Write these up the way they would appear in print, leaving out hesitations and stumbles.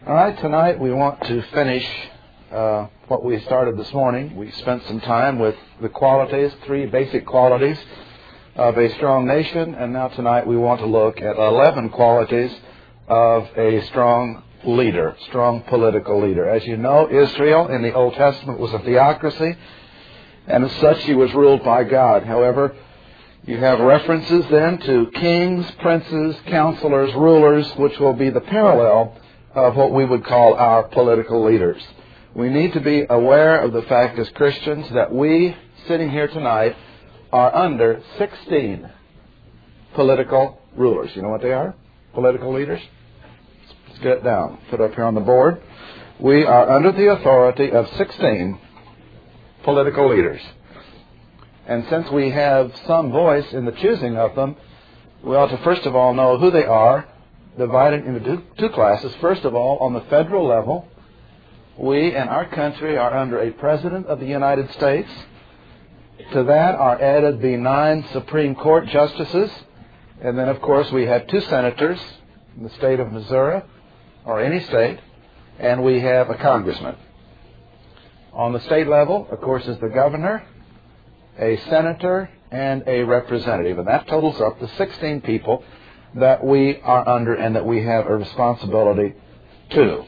All right, tonight we want to finish what we started this morning. We spent some time with the qualities, 3 basic qualities of a strong nation, and now tonight we want to look at 11 qualities of a strong leader, strong political leader. As you know, Israel in the Old Testament was a theocracy, and as such he was ruled by God. However, you have references then to kings, princes, counselors, rulers, which will be the parallel of what we would call our political leaders. We need to be aware of the fact as Christians that we, sitting here tonight, are under 16 political rulers. You know what they are? Political leaders? Let's get it down. Put it up here on the board. We are under the authority of 16 political leaders. And since we have some voice in the choosing of them, we ought to first of all know who they are, divided into 2 classes. First of all, on the federal level, we in our country are under a President of the United States. To that are added the 9 Supreme Court justices. And then, of course, we have 2 senators in the state of Missouri, or any state, and we have a congressman. On the state level, of course, is the governor, a senator, and a representative. And that totals up to 16 people that we are under and that we have a responsibility to.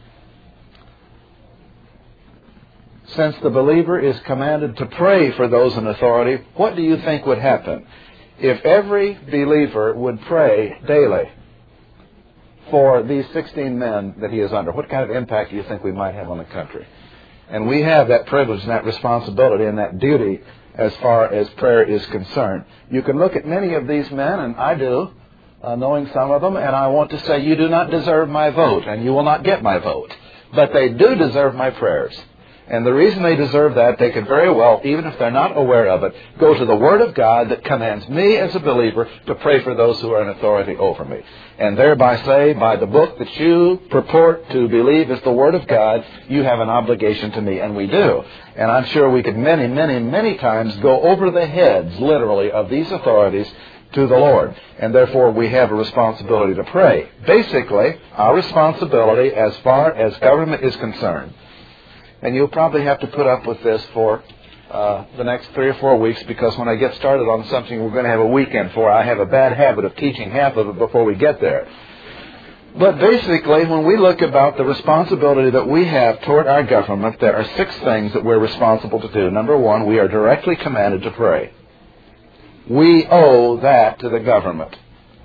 Since the believer is commanded to pray for those in authority, what do you think would happen if every believer would pray daily for these 16 men that he is under? What kind of impact do you think we might have on the country? And we have that privilege and that responsibility and that duty as far as prayer is concerned. You can look at many of these men, and I do, knowing some of them, and I want to say you do not deserve my vote, and you will not get my vote. But they do deserve my prayers. And the reason they deserve that, they could very well, even if they're not aware of it, go to the Word of God that commands me as a believer to pray for those who are in authority over me. And thereby say, by the book that you purport to believe is the Word of God, you have an obligation to me. And we do. And I'm sure we could many, many, many times go over the heads, literally, of these authorities to the Lord. And therefore we have a responsibility to pray. Basically, our responsibility as far as government is concerned. And you'll probably have to put up with this for the next 3 or 4 weeks, because when I get started on something we're going to have a weekend for, I have a bad habit of teaching half of it before we get there. But basically, when we look about the responsibility that we have toward our government, there are 6 things that we're responsible to do. Number 1, we are directly commanded to pray. We owe that to the government.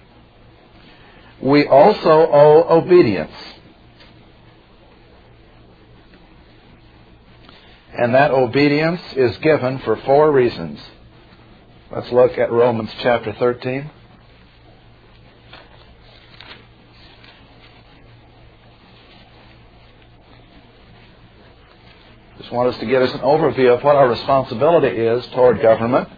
We also owe obedience. And that obedience is given for 4 reasons. Let's look at Romans chapter 13. Just want us to give us an overview of what our responsibility is toward government.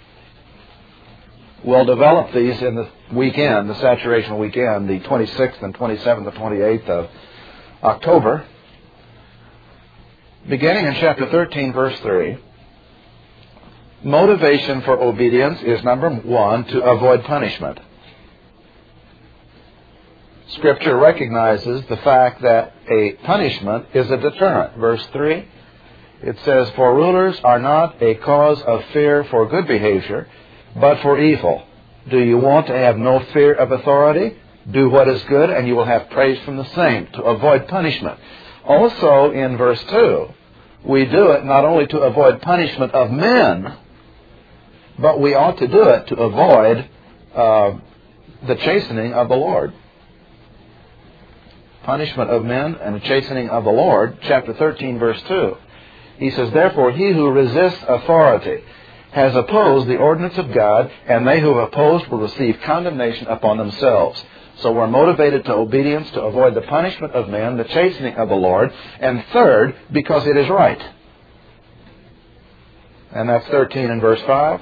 We'll develop these in the weekend, the saturation weekend, the 26th and 27th and 28th of October. Beginning in chapter 13, verse 3, motivation for obedience is, number 1, to avoid punishment. Scripture recognizes the fact that a punishment is a deterrent. Verse 3, it says, "For rulers are not a cause of fear for good behavior, but for evil." Do you want to have no fear of authority? Do what is good, and you will have praise from the same, to avoid punishment. Also, in verse 2, we do it not only to avoid punishment of men, but we ought to do it to avoid the chastening of the Lord. Punishment of men and the chastening of the Lord, chapter 13, verse 2. He says, "Therefore he who resists authority has opposed the ordinance of God, and they who have opposed will receive condemnation upon themselves." So we're motivated to obedience to avoid the punishment of men, the chastening of the Lord, and third, because it is right. And that's 13 and verse 5.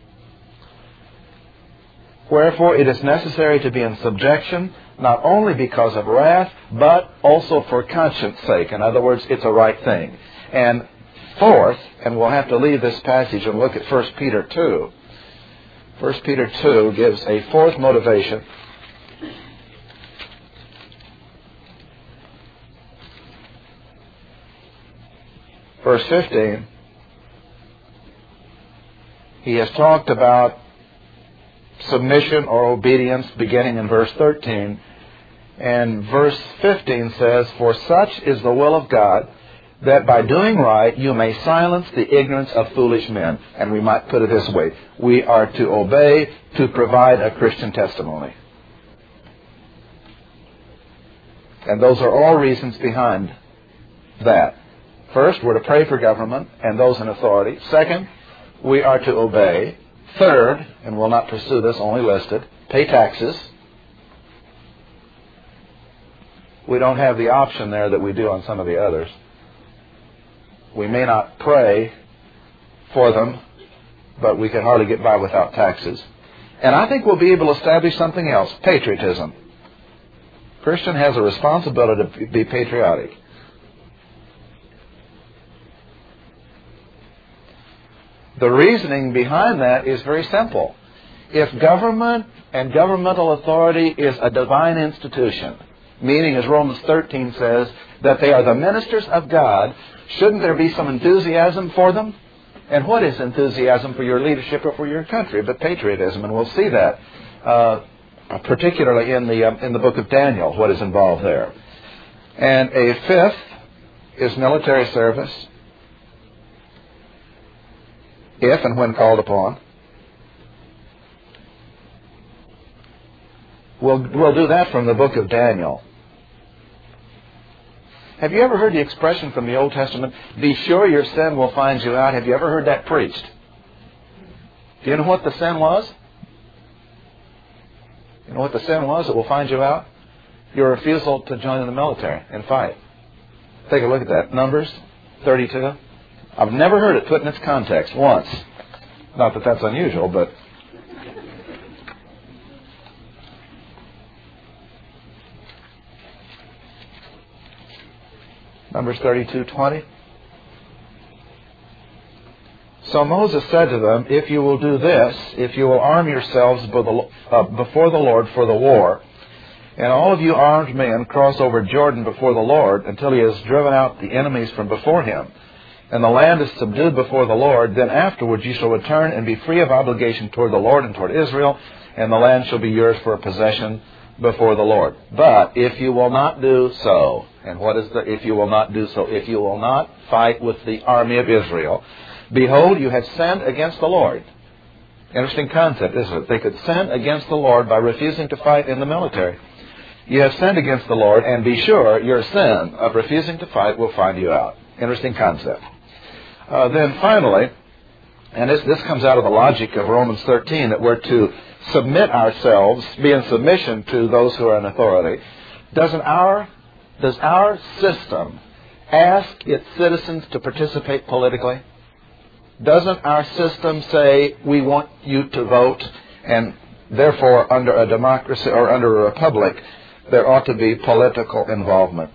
"Wherefore it is necessary to be in subjection, not only because of wrath, but also for conscience sake." In other words, it's a right thing. And fourth, and we'll have to leave this passage and look at 1 Peter 2. 1 Peter 2 gives a fourth motivation verse 15, he has talked about submission or obedience beginning in verse 13. And verse 15 says, "For such is the will of God, that by doing right you may silence the ignorance of foolish men." And we might put it this way: we are to obey to provide a Christian testimony. And those are all reasons behind that. First, we're to pray for government and those in authority. Second, we are to obey. Third, and we'll not pursue this, only listed, pay taxes. We don't have the option there that we do on some of the others. We may not pray for them, but we can hardly get by without taxes. And I think we'll be able to establish something else: patriotism. Christian has a responsibility to be patriotic. The reasoning behind that is very simple. If government and governmental authority is a divine institution, meaning, as Romans 13 says, that they are the ministers of God, shouldn't there be some enthusiasm for them? And what is enthusiasm for your leadership or for your country but patriotism? And we'll see that, particularly in the book of Daniel, what is involved there. And a fifth is military service, if and when called upon. We'll do that from the book of Daniel. Have you ever heard the expression from the Old Testament, "Be sure your sin will find you out"? Have you ever heard that preached? Do you know what the sin was? You know what the sin was that will find you out? Your refusal to join in the military and fight. Take a look at that. Numbers 32. I've never heard it put in its context once. Not that that's unusual, but... Numbers 32:20. "So Moses said to them, if you will do this, if you will arm yourselves before the Lord for the war, and all of you armed men cross over Jordan before the Lord until he has driven out the enemies from before him, and the land is subdued before the Lord, then afterwards you shall return and be free of obligation toward the Lord and toward Israel, and the land shall be yours for a possession before the Lord. But if you will not do so," and what is the "if you will not do so"? If you will not fight with the army of Israel, "behold, you have sinned against the Lord." Interesting concept, isn't it? They could sin against the Lord by refusing to fight in the military. You have sinned against the Lord, and be sure your sin of refusing to fight will find you out. Interesting concept. Then finally, and this comes out of the logic of Romans 13, that we're to submit ourselves, be in submission to those who are in authority. Does our system ask its citizens to participate politically? Doesn't our system say we want you to vote, and therefore under a democracy or under a republic there ought to be political involvement?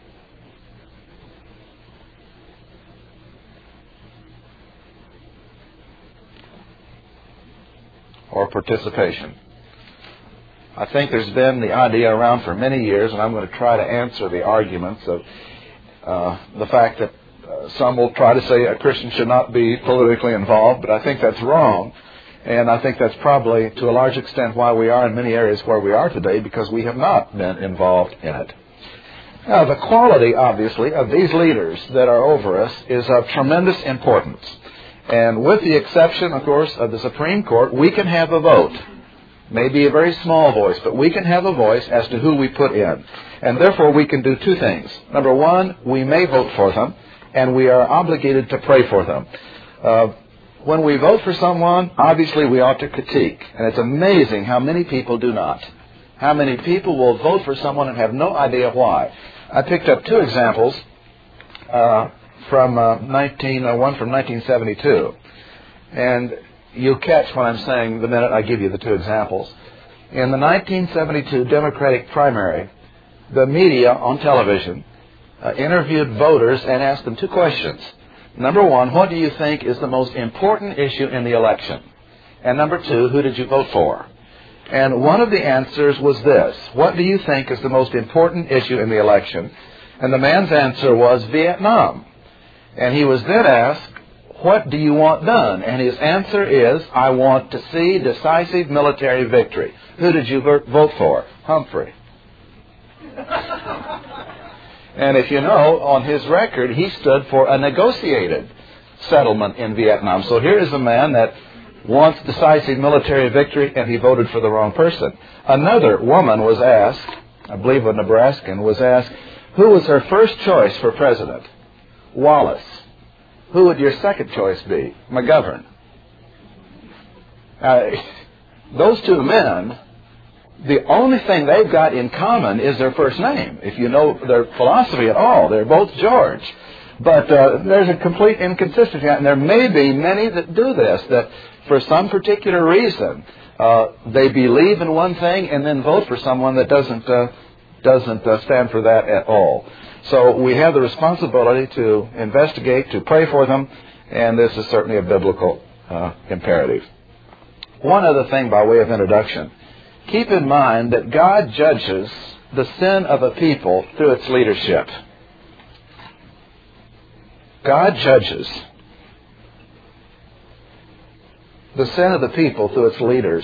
Or participation. I think there's been the idea around for many years, and I'm going to try to answer the arguments of the fact that some will try to say a Christian should not be politically involved, but I think that's wrong. And I think that's probably to a large extent why we are in many areas where we are today, because we have not been involved in it. Now, the quality, obviously, of these leaders that are over us is of tremendous importance. And with the exception, of course, of the Supreme Court, we can have a vote. Maybe a very small voice, but we can have a voice as to who we put in. And therefore, we can do two things. Number one, we may vote for them, and we are obligated to pray for them. When we vote for someone, obviously we ought to critique. And it's amazing how many people do not. How many people will vote for someone and have no idea why. I picked up two examples from one from 1972. And you'll catch what I'm saying the minute I give you the two examples. In the 1972 Democratic primary, the media on television interviewed voters and asked them two questions. Number one, what do you think is the most important issue in the election? And number two, who did you vote for? And one of the answers was this: what do you think is the most important issue in the election? And the man's answer was Vietnam. And he was then asked, what do you want done? And his answer is, I want to see decisive military victory. Who did you vote for? Humphrey. And if you know, on his record, he stood for a negotiated settlement in Vietnam. So here is a man that wants decisive military victory, and he voted for the wrong person. Another woman was asked, I believe a Nebraskan, was asked, who was her first choice for president? Wallace. Who would your second choice be? McGovern. Those two men, the only thing they've got in common is their first name. If you know their philosophy at all, they're both George. But there's a complete inconsistency. And there may be many that do this, that for some particular reason, they believe in one thing and then vote for someone that doesn't stand for that at all. So we have the responsibility to investigate, to pray for them, and this is certainly a biblical imperative. One other thing by way of introduction. Keep in mind that God judges the sin of a people through its leadership. God judges the sin of the people through its leaders,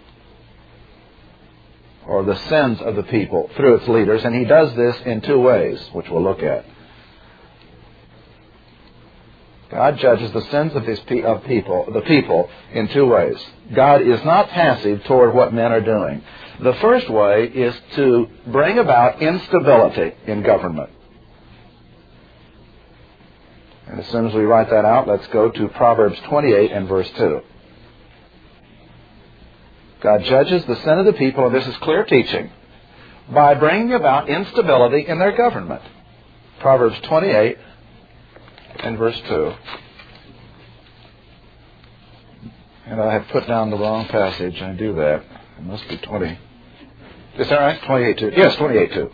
or the sins of the people through its leaders, and he does this in two ways, which we'll look at. God judges the sins of the people in two ways. God is not passive toward what men are doing. The first way is to bring about instability in government. And as soon as we write that out, let's go to Proverbs 28 and verse 2. God judges the sin of the people, and this is clear teaching, by bringing about instability in their government. Proverbs 28 and verse 2. And I have put down the wrong passage. I do that. It must be 20. Is that right? 28:2. Yes, 28:2.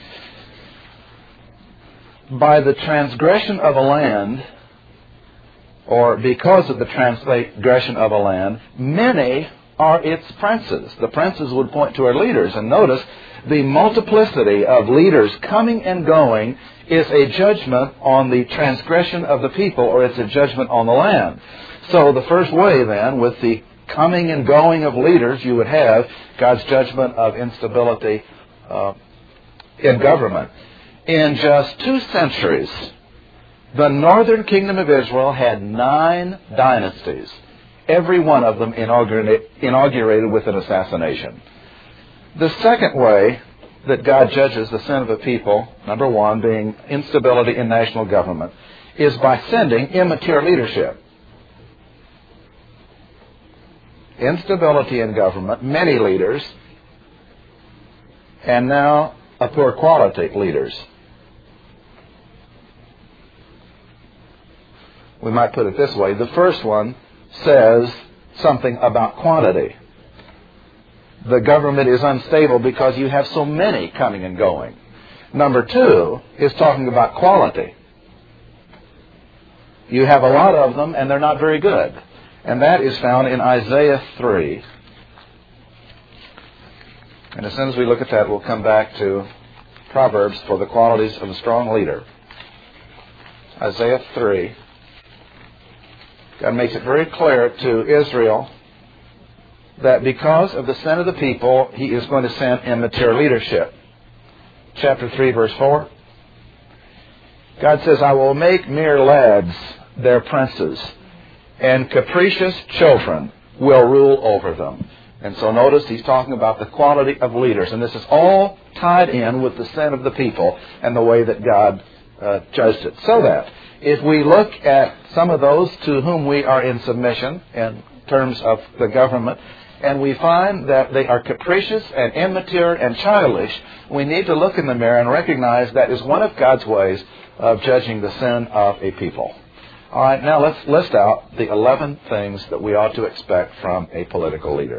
By the transgression of a land, or because of the transgression of a land, many are its princes. The princes would point to our leaders. And notice, the multiplicity of leaders coming and going is a judgment on the transgression of the people, or it's a judgment on the land. So the first way then, with the coming and going of leaders, you would have God's judgment of instability in government. In just 2 centuries, the northern kingdom of Israel had 9 dynasties. Every one of them inaugurated with an assassination. The second way that God judges the sin of a people, number one, being instability in national government, is by sending immature leadership. Instability in government, many leaders, and now a poor quality leaders. We might put it this way. The first one says something about quantity. The government is unstable because you have so many coming and going. Number 2 is talking about quality. You have a lot of them and they're not very good. And that is found in Isaiah 3. And as soon as we look at that, we'll come back to Proverbs for the qualities of a strong leader. Isaiah 3. God makes it very clear to Israel that because of the sin of the people, he is going to send immature leadership. Chapter 3, verse 4. God says, I will make mere lads their princes, and capricious children will rule over them. And so notice he's talking about the quality of leaders. And this is all tied in with the sin of the people and the way that God judged it. So that if we look at some of those to whom we are in submission in terms of the government, and we find that they are capricious and immature and childish, we need to look in the mirror and recognize that is one of God's ways of judging the sin of a people. All right, now let's list out the 11 things that we ought to expect from a political leader.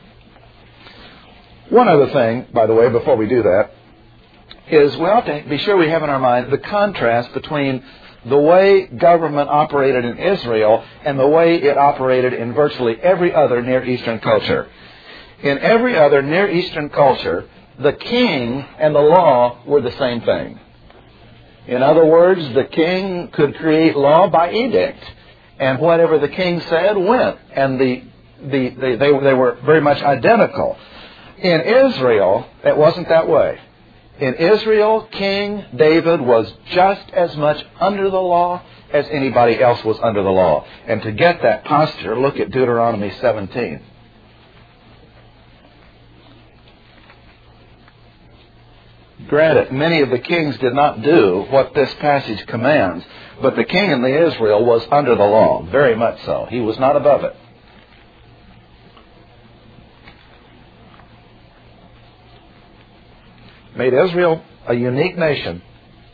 One other thing, by the way, before we do that, is we ought to be sure we have in our mind the contrast between the way government operated in Israel and the way it operated in virtually every other Near Eastern culture. In every other Near Eastern culture, the king and the law were the same thing. In other words, the king could create law by edict, and whatever the king said went, and they were very much identical. In Israel, it wasn't that way. In Israel, King David was just as much under the law as anybody else was under the law. And to get that posture, look at Deuteronomy 17. Granted, many of the kings did not do what this passage commands, but the king in Israel was under the law, very much so. He was not above it. Made Israel a unique nation.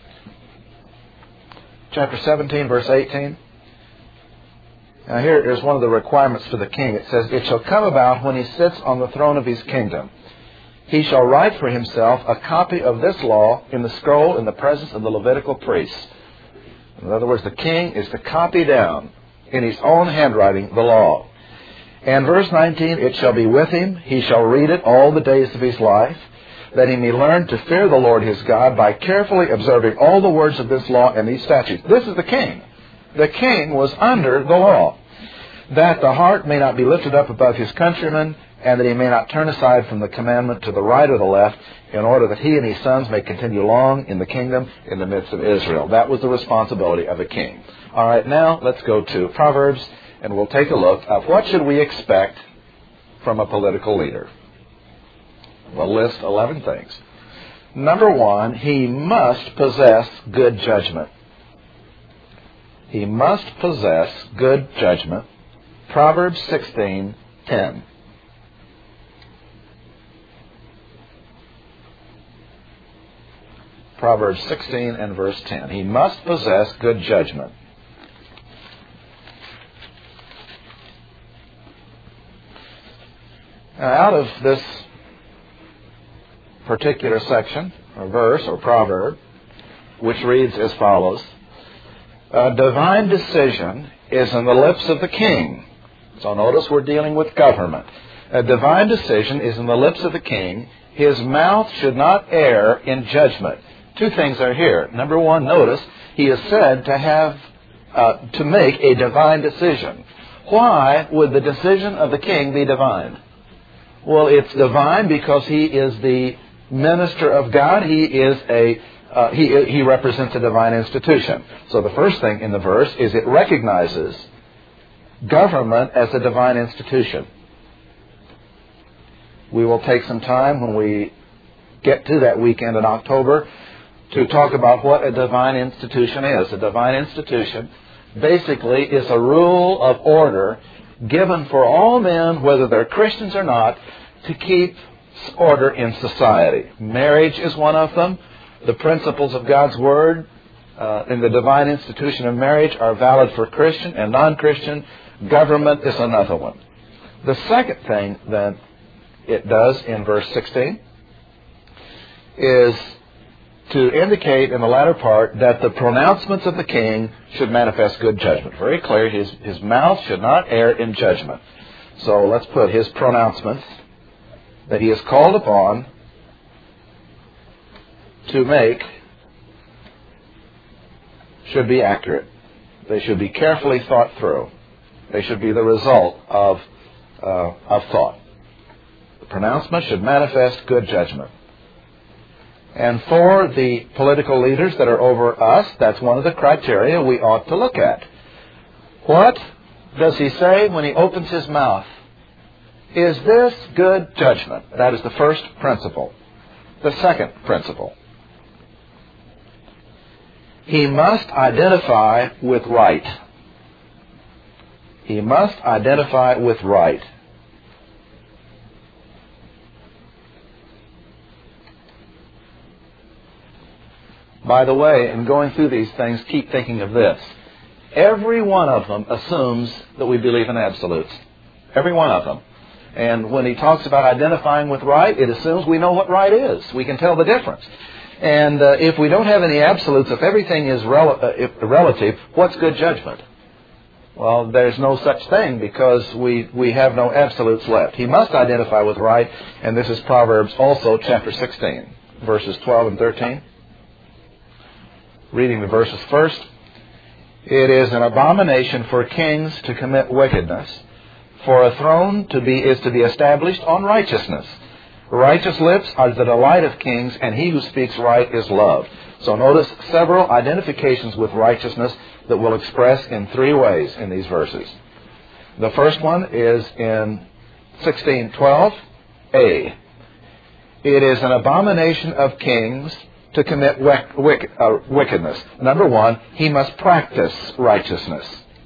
Chapter 17, verse 18. Now here is one of the requirements for the king. It says, "It shall come about when he sits on the throne of his kingdom. He shall write for himself a copy of this law in the scroll in the presence of the Levitical priests." In other words, the king is to copy down in his own handwriting the law. And verse 19, "It shall be with him. He shall read it all the days of his life, that he may learn to fear the Lord his God by carefully observing all the words of this law and these statutes." This is the king. The king was under the law. "That the heart may not be lifted up above his countrymen, and that he may not turn aside from the commandment to the right or the left, in order that he and his sons may continue long in the kingdom in the midst of Israel." That was the responsibility of a king. All right, now let's go to Proverbs, and we'll take a look at what should we expect from a political leader. We'll list 11 things. Number one, he must possess good judgment. He must possess good judgment. Proverbs 16:10. Proverbs 16 and verse 10. He must possess good judgment. Now, out of this particular section, or verse, or proverb, which reads as follows, "A divine decision is in the lips of the king." So notice we're dealing with government. A divine decision is in the lips of the king. His mouth should not err in judgment. Two things are here. Number one, notice, he is said to have, to make a divine decision. Why would the decision of the king be divine? Well, it's divine because he is the minister of God. He is he represents a divine institution. So the first thing in the verse is it recognizes government as a divine institution. We will take some time when we get to that weekend in October to talk about what a divine institution is. A divine institution basically is a rule of order given for all men, whether they're Christians or not, to keep order in society. Marriage is one of them. The principles of God's Word in the divine institution of marriage are valid for Christian and non-Christian. Government is another one. The second thing that it does in verse 16 is to indicate in the latter part that the pronouncements of the king should manifest good judgment. Very clear, his mouth should not err in judgment. So let's put his pronouncements that he is called upon to make should be accurate. They should be carefully thought through. They should be the result of thought. The pronouncement should manifest good judgment. And for the political leaders that are over us, that's one of the criteria we ought to look at. What does he say when he opens his mouth? Is this good judgment? That is the first principle. The second principle. He must identify with right. He must identify with right. By the way, in going through these things, keep thinking of this. Every one of them assumes that we believe in absolutes. Every one of them. And when he talks about identifying with right, it assumes we know what right is. We can tell the difference. And if we don't have any absolutes, if everything is relative, what's good judgment? Well, there's no such thing because we have no absolutes left. He must identify with right, and this is Proverbs also chapter 16, verses 12 and 13. Reading the verses first. It is an abomination for kings to commit wickedness, for a throne is to be established on righteousness. Righteous lips are the delight of kings, and he who speaks right is loved. So notice several identifications with righteousness that we'll express in three ways in these verses. The first one is in 16:12a. It is an abomination of kings to commit wickedness. Number one, he must practice righteousness.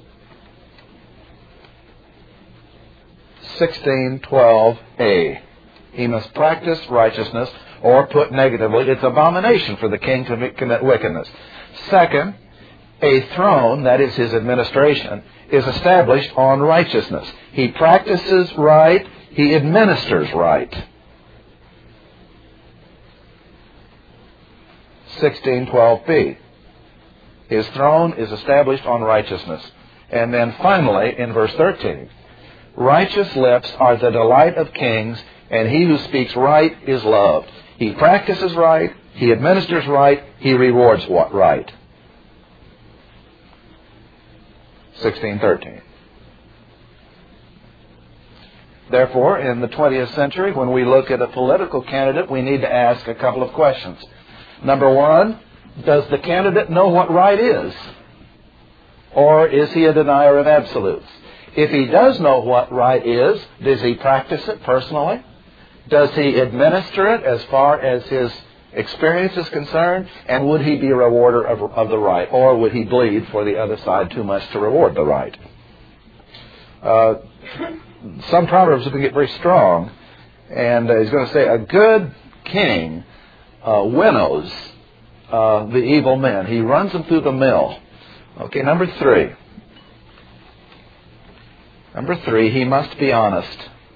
16:12a. He must practice righteousness, or put negatively, it's abomination for the king to commit wickedness. Second, a throne, that is his administration, is established on righteousness. He practices right, he administers right. 16:12b. His throne is established on righteousness. And then finally, in verse 13, righteous lips are the delight of kings, and he who speaks right is loved. He practices right, he administers right, he rewards right. 16:13. Therefore, in the 20th century, when we look at a political candidate, we need to ask a couple of questions. Number one, does the candidate know what right is? Or is he a denier of absolutes? If he does know what right is, does he practice it personally? Does he administer it as far as his experience is concerned? And would he be a rewarder of the right? Or would he bleed for the other side too much to reward the right? Some Proverbs will get very strong. And he's going to say, a good king winnows the evil men. He runs them through the mill. Okay, number three. Number three, he must be honest.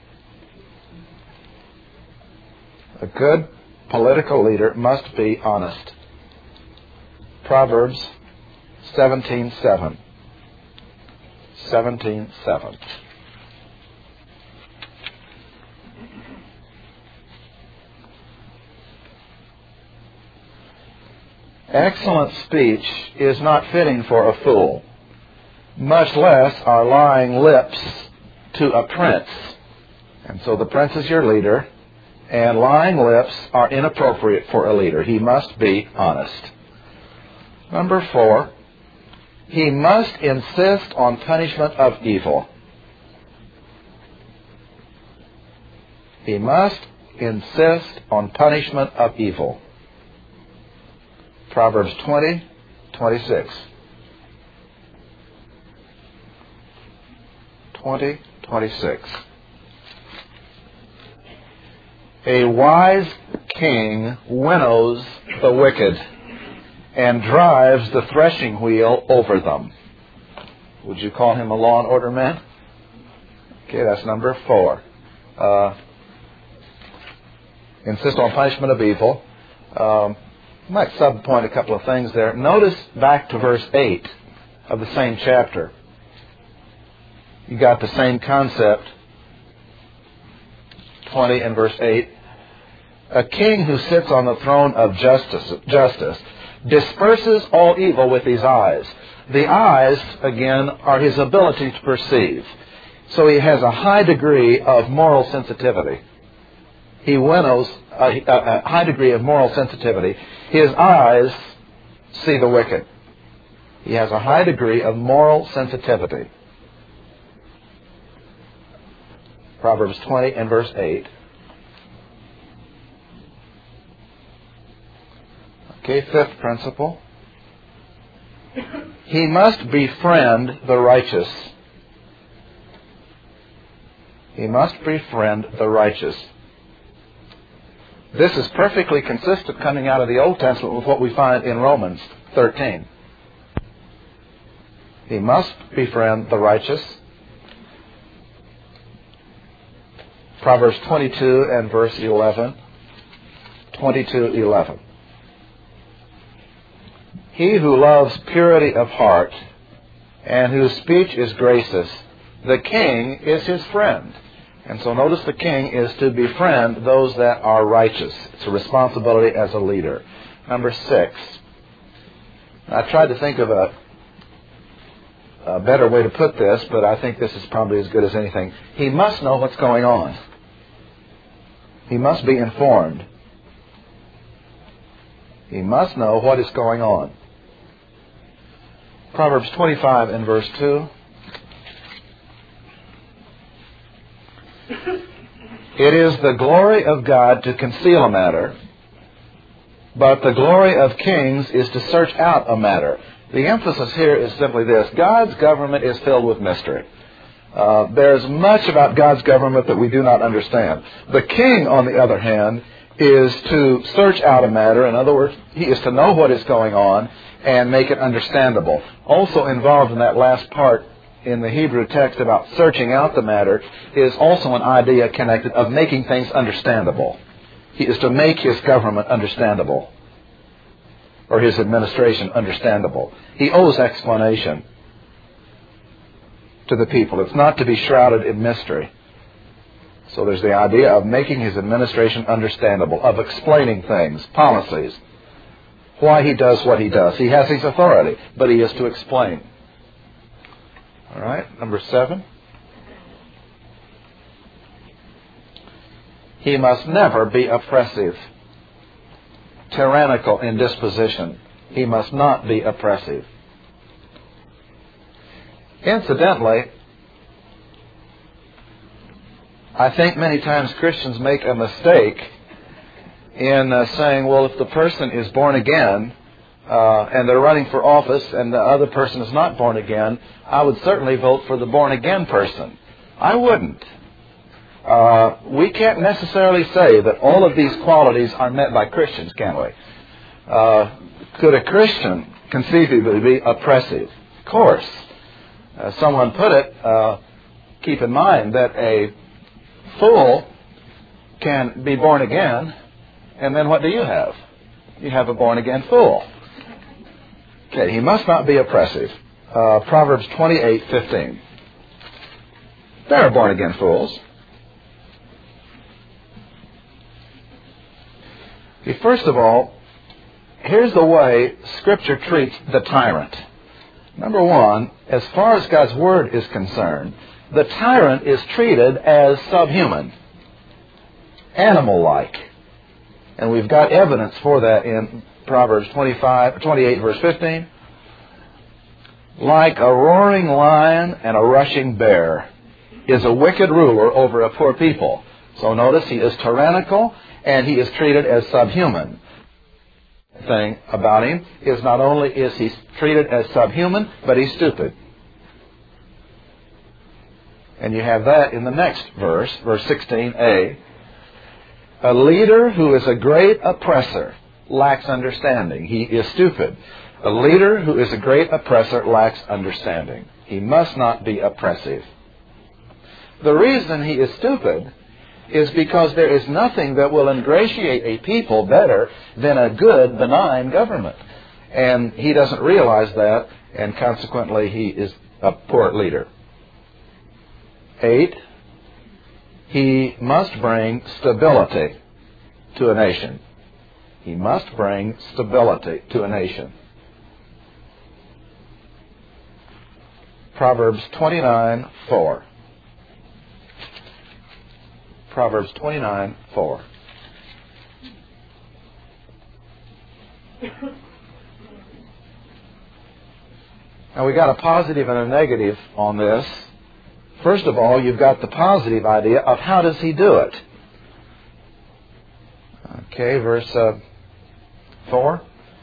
A good political leader must be honest. Proverbs 17:7. 17:7. Excellent speech is not fitting for a fool, much less are lying lips to a prince. And so the prince is your leader, and lying lips are inappropriate for a leader. He must be honest. Number four, he must insist on punishment of evil. He must insist on punishment of evil. Proverbs 20:26. 20:26. A wise king winnows the wicked and drives the threshing wheel over them. Would you call him a law and order man? Okay, that's number four. Insist on punishment of evil. Might subpoint a couple of things there. Notice back to verse 8 of the same chapter. You got the same concept. 20 and verse 8. A king who sits on the throne of justice disperses all evil with his eyes. The eyes, again, are his ability to perceive. So he has a high degree of moral sensitivity. He winnows a high degree of moral sensitivity. His eyes see the wicked. He has a high degree of moral sensitivity. Proverbs 20 and verse 8. Okay, fifth principle. He must befriend the righteous. He must befriend the righteous. This is perfectly consistent coming out of the Old Testament with what we find in Romans 13. He must befriend the righteous. Proverbs 22 and verse 11. 22:11. He who loves purity of heart and whose speech is gracious, the king is his friend. And so notice the king is to befriend those that are righteous. It's a responsibility as a leader. Number 6. I tried to think of a better way to put this, but I think this is probably as good as anything. He must know what's going on. He must be informed. He must know what is going on. Proverbs 25 and verse 2. It is the glory of God to conceal a matter, but the glory of kings is to search out a matter. The emphasis here is simply this: God's government is filled with mystery. There's much about God's government that we do not understand. The king, on the other hand, is to search out a matter. In other words, he is to know what is going on and make it understandable. Also involved in that last part in the Hebrew text about searching out the matter is also an idea connected of making things understandable. He is to make his government understandable, or his administration understandable. He owes explanation to the people. It's not to be shrouded in mystery. So there's the idea of making his administration understandable, of explaining things, policies, why he does what he does. He has his authority, but he is to explain. All right, number 7. He must never be oppressive, tyrannical in disposition. He must not be oppressive. Incidentally, I think many times Christians make a mistake in saying, well, if the person is born again and they're running for office and the other person is not born again, I would certainly vote for the born again person. I wouldn't. We can't necessarily say that all of these qualities are met by Christians, can we? Could a Christian conceivably be oppressive? Of course. As someone put it, keep in mind that a fool can be born again, and then what do you have? You have a born again fool. Okay, he must not be oppressive. Proverbs 28:15. There are born again fools. First of all, here's the way Scripture treats the tyrant. Number one, as far as God's Word is concerned, the tyrant is treated as subhuman, animal-like. And we've got evidence for that in Proverbs 28, verse 15. Like a roaring lion and a rushing bear is a wicked ruler over a poor people. So notice he is tyrannical and he is treated as subhuman. The thing about him is not only is he treated as subhuman, but he's stupid. And you have that in the next verse, verse 16a. A leader who is a great oppressor lacks understanding. He is stupid. A leader who is a great oppressor lacks understanding. He must not be oppressive. The reason he is stupid is because there is nothing that will ingratiate a people better than a good, benign government. And he doesn't realize that, and consequently he is a poor leader. 8, he must bring stability to a nation. He must bring stability to a nation. Proverbs 29:4. Proverbs 29:4. Now we got a positive and a negative on this. First of all, you've got the positive idea of how does he do it. Okay, verse 4.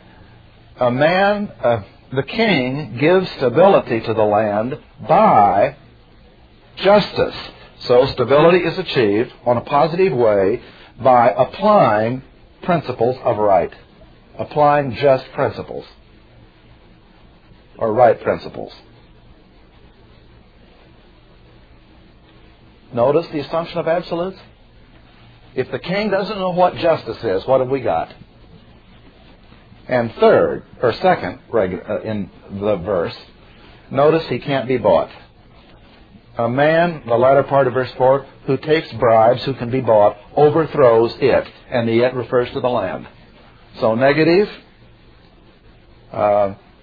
The king gives stability to the land by justice. So stability is achieved on a positive way by applying principles of right. Applying just principles. Or right principles. Notice the assumption of absolutes. If the king doesn't know what justice is, what have we got? And third, or second, in the verse, notice he can't be bought. A man, the latter part of verse 4, who takes bribes, who can be bought, overthrows it. And the it refers to the land. So negative,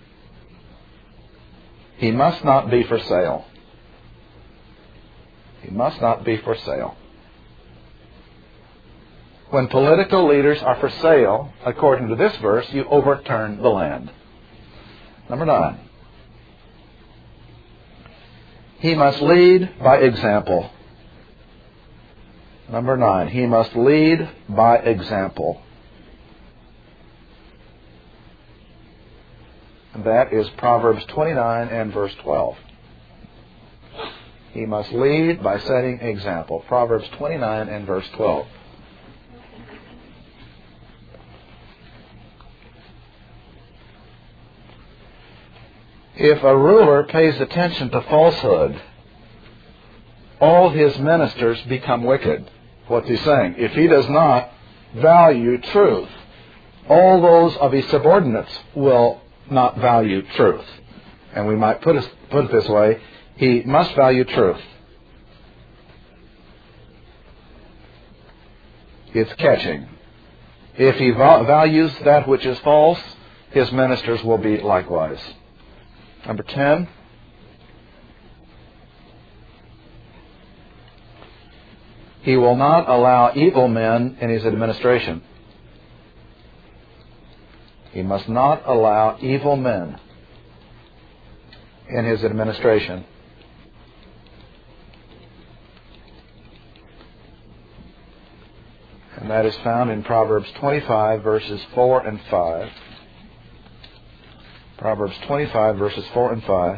He must not be for sale. He must not be for sale. When political leaders are for sale, according to this verse, you overturn the land. Number 9. He must lead by example. Number 9. He must lead by example. And that is Proverbs 29 and verse 12. He must lead by setting example. Proverbs 29 and verse 12. If a ruler pays attention to falsehood, all his ministers become wicked. What's he saying? If he does not value truth, all those of his subordinates will not value truth. And we might put it this way, he must value truth. It's catching. If he values that which is false, his ministers will be likewise. Number 10. He will not allow evil men in his administration. He must not allow evil men in his administration. And that is found in Proverbs 25, verses 4 and 5. Proverbs 25, verses 4 and 5.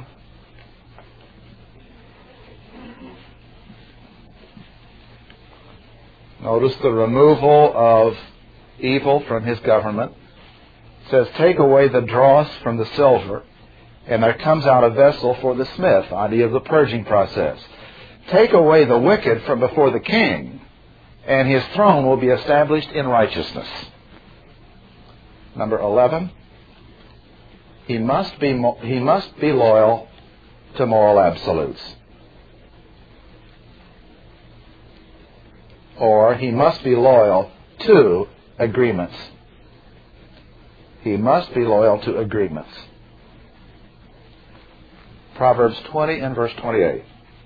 Notice the removal of evil from his government. It says, take away the dross from the silver, and there comes out a vessel for the smith, idea of the purging process. Take away the wicked from before the king, and his throne will be established in righteousness. Number 11, he must be loyal to moral absolutes. Or he must be loyal to agreements. He must be loyal to agreements. Proverbs 20 and verse 28.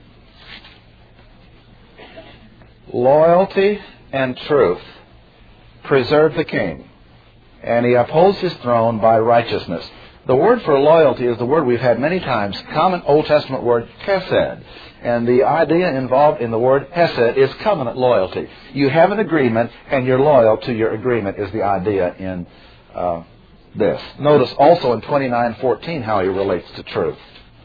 Loyalty and truth preserve the king, and he upholds his throne by righteousness. The word for loyalty is the word we've had many times, common Old Testament word, hesed. And the idea involved in the word hesed is covenant loyalty. You have an agreement, and you're loyal to your agreement is the idea in this. Notice also in 29:14 how he relates to truth.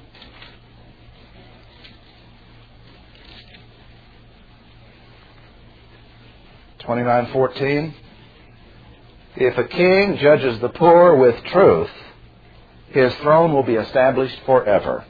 (29:14) If a king judges the poor with truth, his throne will be established forever.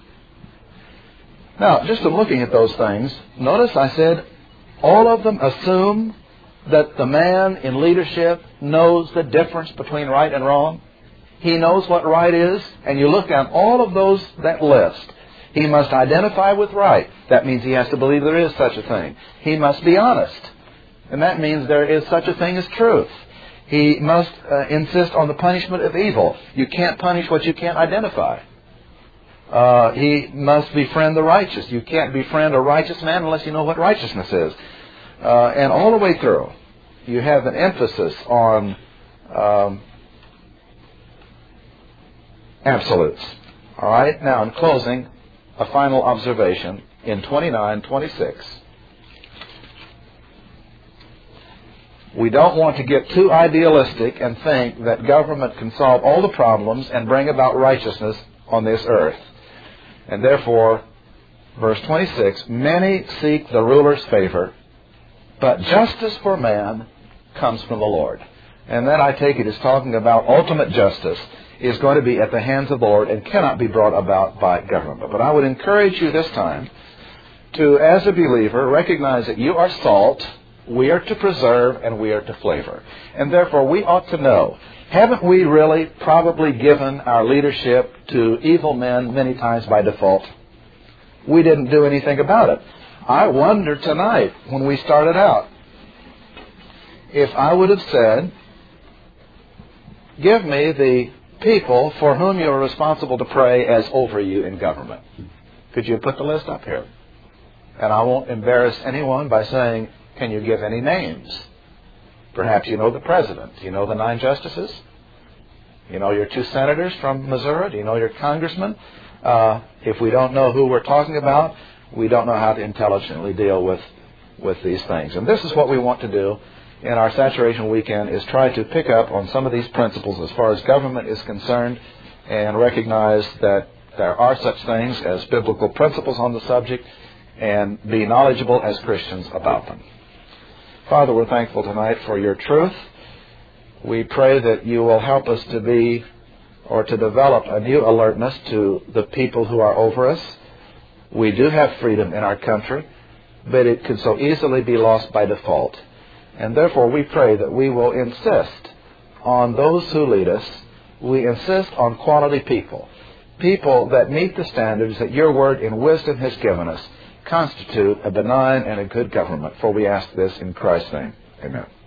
Now, just in looking at those things, notice I said all of them assume that the man in leadership knows the difference between right and wrong. He knows what right is, and you look down all of those, that list. He must identify with right. That means he has to believe there is such a thing. He must be honest, and that means there is such a thing as truth. He must insist on the punishment of evil. You can't punish what you can't identify. He must befriend the righteous. You can't befriend a righteous man unless you know what righteousness is. And all the way through, you have an emphasis on absolutes. All right? Now, in closing, a final observation in 29:26. We don't want to get too idealistic and think that government can solve all the problems and bring about righteousness on this earth. And therefore, verse 26, many seek the ruler's favor, but justice for man comes from the Lord. And that, I take it, is talking about ultimate justice is going to be at the hands of the Lord and cannot be brought about by government. But I would encourage you this time to, as a believer, recognize that you are salt, we are to preserve, and we are to flavor. And therefore, we ought to know, haven't we really probably given our leadership to evil men many times by default? We didn't do anything about it. I wonder tonight, when we started out, if I would have said, give me the people for whom you are responsible to pray as over you in government. Could you put the list up here? And I won't embarrass anyone by saying, can you give any names? Perhaps you know the president. You know the 9 justices? You know your 2 senators from Missouri? Do you know your congressman? If we don't know who we're talking about, we don't know how to intelligently deal with these things. And this is what we want to do in our Saturation Weekend, is try to pick up on some of these principles as far as government is concerned and recognize that there are such things as biblical principles on the subject and be knowledgeable as Christians about them. Father, we're thankful tonight for your truth. We pray that you will help us to be or to develop a new alertness to the people who are over us. We do have freedom in our country, but it could so easily be lost by default. And therefore we pray that we will insist on those who lead us. We insist on quality people. People that meet the standards that your word in wisdom has given us constitute a benign and a good government. For we ask this in Christ's name. Amen.